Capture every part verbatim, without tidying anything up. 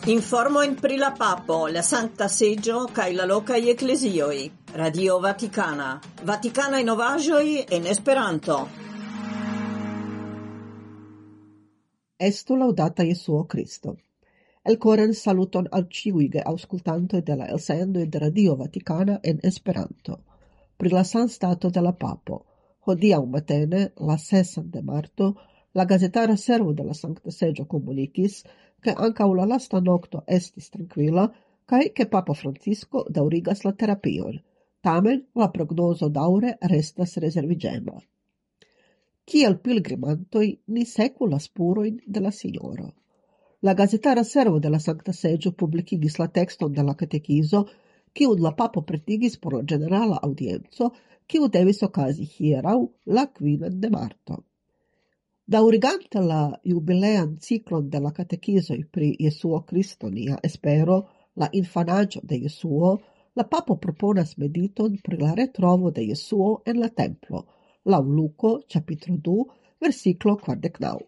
Informojn pri la papo, la Sankta Seĝo kaj la lokaj eklezioj. Radio Vatikana. Vatikanaj novaĵoj en Esperanto. Estu laudata Jesuo Cristo. El coren saluton al ĉiuj geaŭskultantoj de la elsendoj de Radio Vatikana en Esperanto. Pri la sanstato de la papo. Hodiaŭ matene, la sesan de marto, la gazetara servo de la Sankta Seĝo komunikis, che anca la lasta nocto estis tranquilla, cae che Papa Francisco daurigas la terapion. Tamen la prognoso daure restas reservigema. Kiel pilgrimantoi ni secu la spuroin de la Signoro. La gazetara servo de la Sancta Seĝo publicigis la texton de la catechiso, kiun la Papo pretigis por la generala audienzo, kiu devis ocasi hierau la quinan de marto. Daurigante la jubilean ciclon de la catechisoi pri Jesuo Cristo nia espero, la infanaggio de Jesuo, la papo proponas mediton pri la retrovo de Jesuo en la templo, lau Luco, capitolo du, versiclo quarantnau.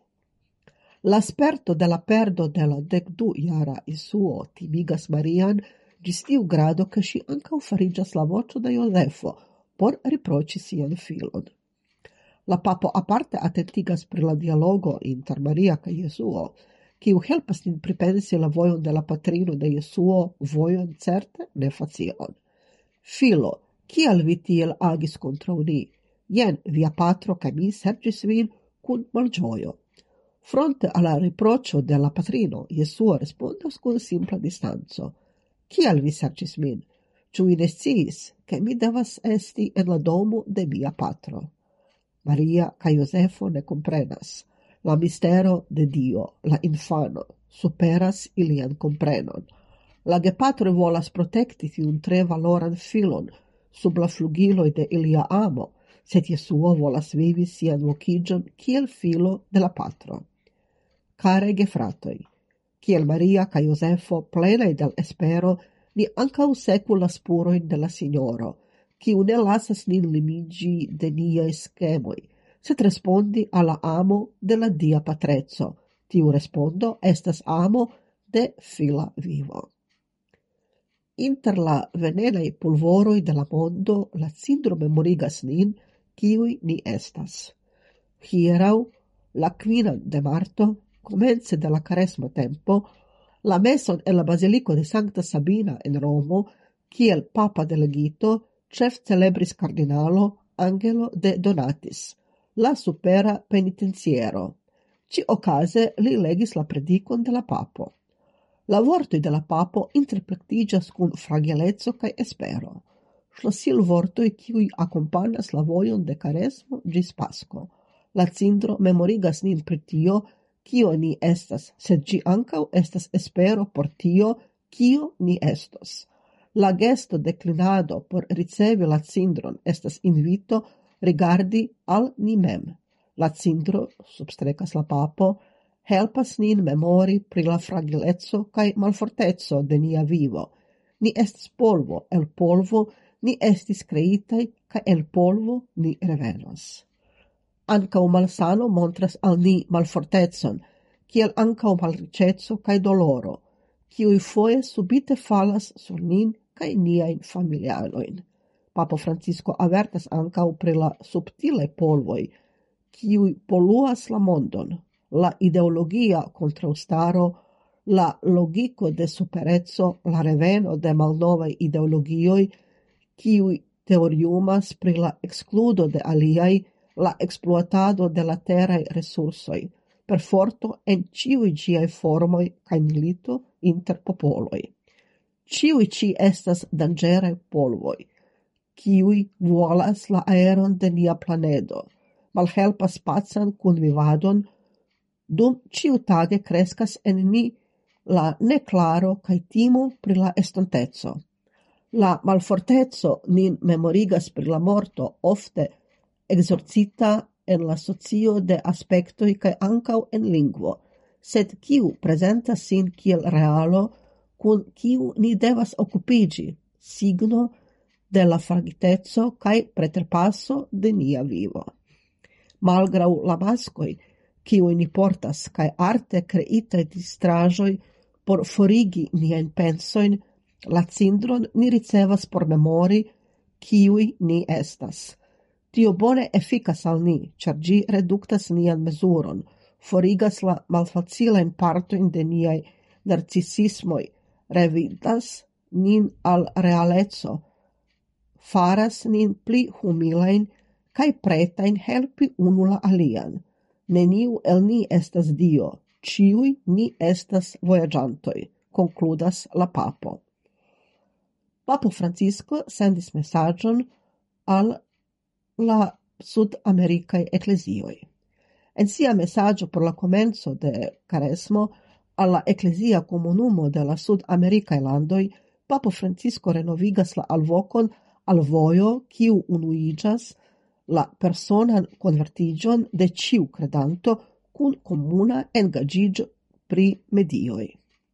L'asperto de la perdo de la decdu iara Jesuo timigas Marian gis tiu grado che si ancau farigas la vocio de Josefo por riproci sian filon. La papo aparte attentigas pri la dialogo inter Maria ca Jesuo, kiu helpas nin pripensi la vojon de la patrino de Jesuo, vojon certe ne facion. Filo, kial vi tiel agis contra ni? Jen via patro ca mi sergis vin cun malgioio. Fronte alla riprocio de la patrino, Jesuo respondas cun simpla distanzo. Kial vi sergis min? Ciu vi ne sciis, che mi devas esti en la domo de mia patro? Maria ca Josefo ne comprenas. La mistero de Dio, la infano, superas ilian comprenon. La gepatro volas protecti tiun tre valoran filon sub la flugiloi de ilia amo, sed Jesuo volas vivi sian vocigion kiel filo de la patro. Care gefratoi, kiel Maria ca Josefo plenai del espero, ni ancau secu la spuroin de la Signoro, kiu ne lasas nin limigi de niai schemoi, sed respondi alla amo de la Dia Patrezzo. Tiu respondo estas amo de fila vivo. Inter la venenai pulvoroi de la mondo, la cindro memorigas nin, kiui ni estas. Hierau, la quinan de marto, comence de la caresma tempo, la meson en la basilico de Sancta Sabina en Romo, kiel papa delegito, chef celebris cardinalo Angelo de Donatis, la supera penitenziero. Ci ocase li legis la predicon de la papo. La vortoi de la papo interpretigas cun fragiletzo cae espero. Schlosil vortoi kiui accompagnas la vojon de caresmo gis Pasco. La cindro memorigas nin pri tio, kio ni estas, sed gi ancau estas espero por tio, kio ni estos. La gesto declinado por ricevi la cindron estas invito rigardi al ni mem. La cindro, substrecas la papo, helpas nin memori pri la fragilezzo cae malfortezzo de nia vivo. Ni estis polvo, el polvo ni estis creitai, cae el polvo ni revenos. Ancau malsano montras al ni malfortezzon, kiel ancau malricezzo cae doloro, kiui foje subite falas sur nin cae niain familialoin. Papa Francisco avertas ancau pri la subtile polvoi, kiui poluas la mondon, la ideologia contraustaro, la logico de superezzo, la reveno de malnovai ideologioi, kiui teoriumas pri la excludo de aliai, la exploatado de la terrae resursoi, per forto en ciui giai formoi cae milito inter popoloi. Ciui ci estas dangerae polvoi, kiui volas la aeron de nia planedo, malhelpas pacan cun vivadon, dum ciu tage crescas en ni la neclaro cae timo pri la estontezo. La malfortezo nin memorigas pri la morto ofte exorcita en la socio de aspectoi cae ancau en lingvo, sed kiu presentas sin kiel realo, cun kiu ni devas occupigi, signo de la fragitezzo cae preterpasso de nia vivo. Malgrau la mascoi, kiu ni portas, cae arte creitae distrajoi por forigi niajn pensojn, la cindron ni ricevas por memori, kiuj ni estas. Tio bone efficas al ni, ĉar ĝi reduktas nian mezuron, forigas la malfacilajn partojn de niaj narcisismoj, revidas nin al realeco, faras nin pli humilajn kaj pretajn helpi unu la alian. Neniu el ni estas Dio, ĉiuj ni estas vojaĝantoj, konkludas la papo. Papo Francisco sendis mesaĝon al la sud-amerikaj eklezioj. En sia mesaĝo por la komenco de Karesmo al la eklezia komunumo de la sud-amerikaj landoj, Papo Francisco renovigas la alvokon al vojo, kiu unuiĝas la personan konvertiĝon de ĉiu kredanto kun komuna engaĝiĝo pri medioj.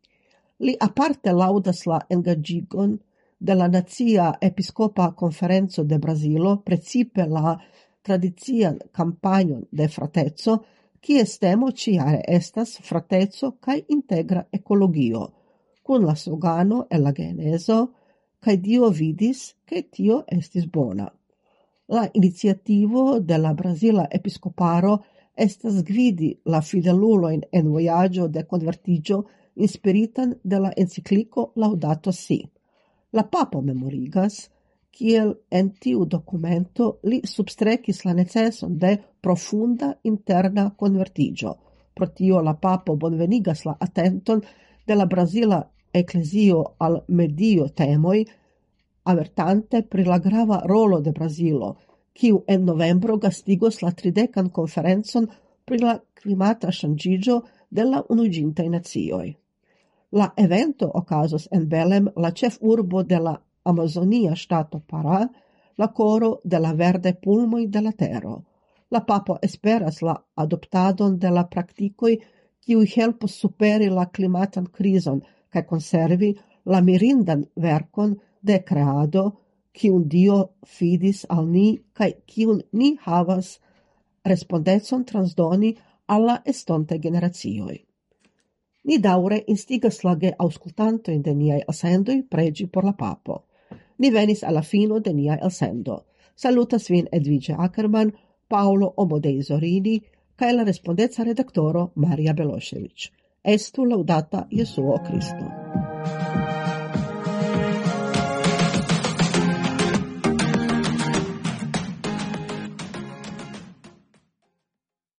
Li aparte laŭdas la engaĝigon de la Nacia Episkopa Konferenco de Brazilo, precipe la tradician kampanjon de frateco, kies temo ĉiare estas frateco kaj integra ekologio, kun la slogano el la Genezo, kaj Dio vidis, ke tio estis bona. La iniciativo de la Brazila Episkoparo estas gvidi la fidelulojn en vojaĝo de konvertiĝo inspiritan de la encikliko Laudato Si. La papo memorigas, kiel en tiu dokumento li substrekis la neceson de profunda interna konvertiĝo. Pro tio la papo bonvenigas la atenton de la Brazila eklezio al medio temoj, avertante pri la grava rolo de Brazilo, kiu en novembro gastigos la tridekan konferencon pri la klimata ŝanĝiĝo de la Unuiĝintaj Nacioj. La evento okazos en Belem, la ĉefurbo de la Amazonia ŝtato Pará, la koro de la verdaj pulmoj de la tero. La papo esperas la adoptadon de la praktikoj, kiuj helpos superi la klimatan krizon kaj konservi la mirindan verkon de kreado, kiun Dio fidis al ni kaj kiun ni havas respondecon transdoni al la estontaj generacioj. Ni daŭre instigas la geaŭskultantojn de niaj elsendoj preĝi por la papo. Ni venis al la fino de nia elsendo. Salutas vin Edvige Ackermann, Paolo Omodei Zorini kaj la respondeca redaktoro Maria Belošević. Estu laŭdata Jesuo Kristo.